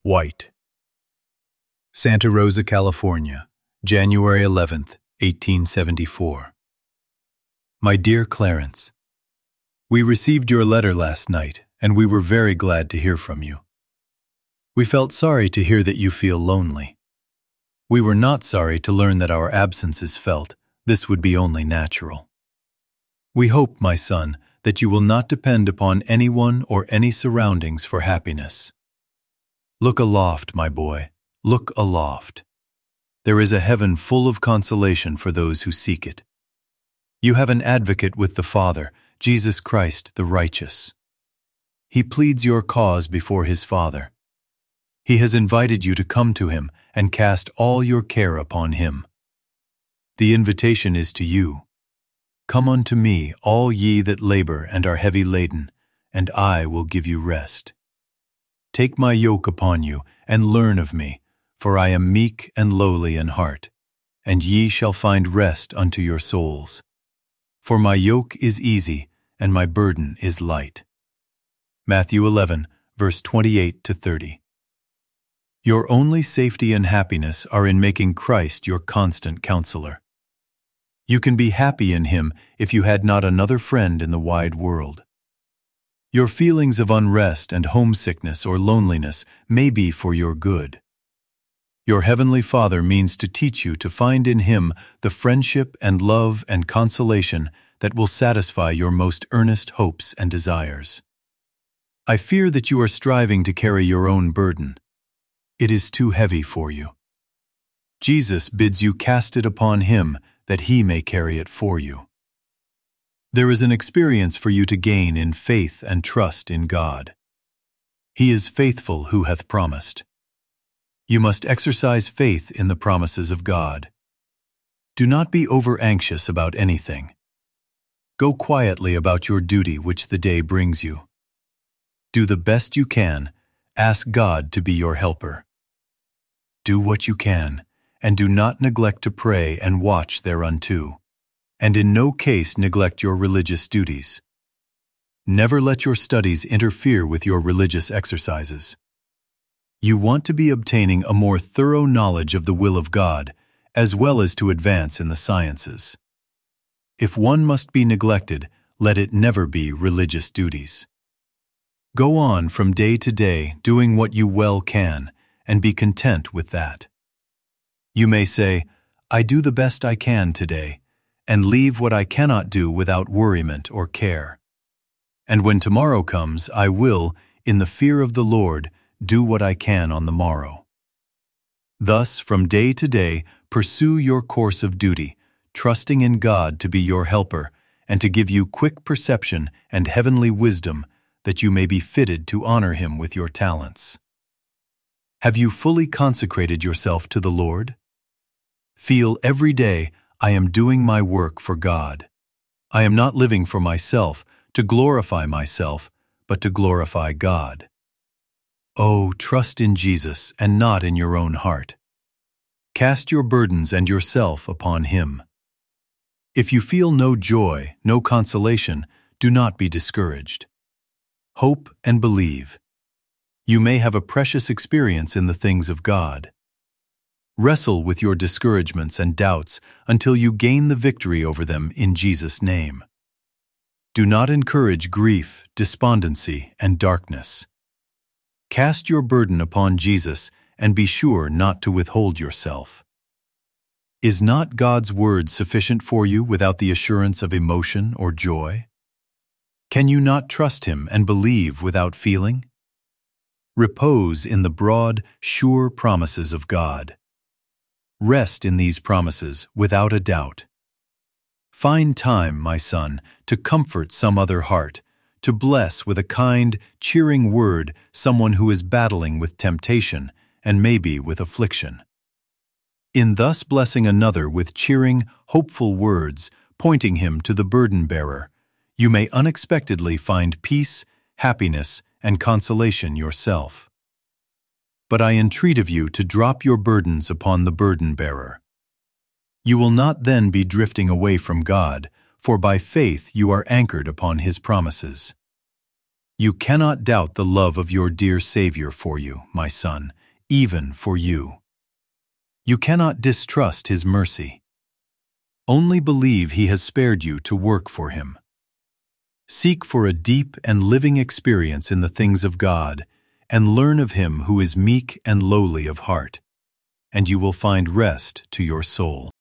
White. Santa Rosa, California, January 11th, 1874. My dear Clarence, we received your letter last night, and we were very glad to hear from you. We felt sorry to hear that you feel lonely. We were not sorry to learn that our absence is felt. This would be only natural. We hope, my son, that you will not depend upon anyone or any surroundings for happiness. Look aloft, my boy, look aloft. There is a heaven full of consolation for those who seek it. You have an advocate with the Father, Jesus Christ the righteous. He pleads your cause before his Father. He has invited you to come to him and cast all your care upon him. The invitation is to you. Come unto me, all ye that labor and are heavy laden, and I will give you rest. Take my yoke upon you, and learn of me, for I am meek and lowly in heart, and ye shall find rest unto your souls. For my yoke is easy, and my burden is light. Matthew 11, verse 28-30. Your only safety and happiness are in making Christ your constant counselor. You can be happy in him if you had not another friend in the wide world. Your feelings of unrest and homesickness or loneliness may be for your good. Your Heavenly Father means to teach you to find in him the friendship and love and consolation that will satisfy your most earnest hopes and desires. I fear that you are striving to carry your own burden. It is too heavy for you. Jesus bids you cast it upon him that he may carry it for you. There is an experience for you to gain in faith and trust in God. He is faithful who hath promised. You must exercise faith in the promises of God. Do not be over-anxious about anything. Go quietly about your duty which the day brings you. Do the best you can. Ask God to be your helper. Do what you can, and do not neglect to pray and watch thereunto, and in no case neglect your religious duties. Never let your studies interfere with your religious exercises. You want to be obtaining a more thorough knowledge of the will of God, as well as to advance in the sciences. If one must be neglected, let it never be religious duties. Go on from day to day doing what you well can, and be content with that. You may say, I do the best I can today, and leave what I cannot do without worriment or care. And when tomorrow comes, I will, in the fear of the Lord, do what I can on the morrow. Thus, from day to day, pursue your course of duty, trusting in God to be your helper, and to give you quick perception and heavenly wisdom, that you may be fitted to honor him with your talents. Have you fully consecrated yourself to the Lord? Feel every day, I am doing my work for God. I am not living for myself, to glorify myself, but to glorify God. Oh, trust in Jesus and not in your own heart. Cast your burdens and yourself upon him. If you feel no joy, no consolation, do not be discouraged. Hope and believe. You may have a precious experience in the things of God. Wrestle with your discouragements and doubts until you gain the victory over them in Jesus' name. Do not encourage grief, despondency, and darkness. Cast your burden upon Jesus and be sure not to withhold yourself. Is not God's word sufficient for you without the assurance of emotion or joy? Can you not trust him and believe without feeling? Repose in the broad, sure promises of God. Rest in these promises without a doubt. Find time, my son, to comfort some other heart, to bless with a kind, cheering word someone who is battling with temptation and maybe with affliction. In thus blessing another with cheering, hopeful words, pointing him to the burden-bearer, you may unexpectedly find peace, happiness, and consolation yourself. But I entreat of you to drop your burdens upon the burden-bearer. You will not then be drifting away from God, for by faith you are anchored upon his promises. You cannot doubt the love of your dear Savior for you, my son, even for you. You cannot distrust His mercy. Only believe He has spared you to work for Him. Seek for a deep and living experience in the things of God, and learn of Him who is meek and lowly of heart, and you will find rest to your soul.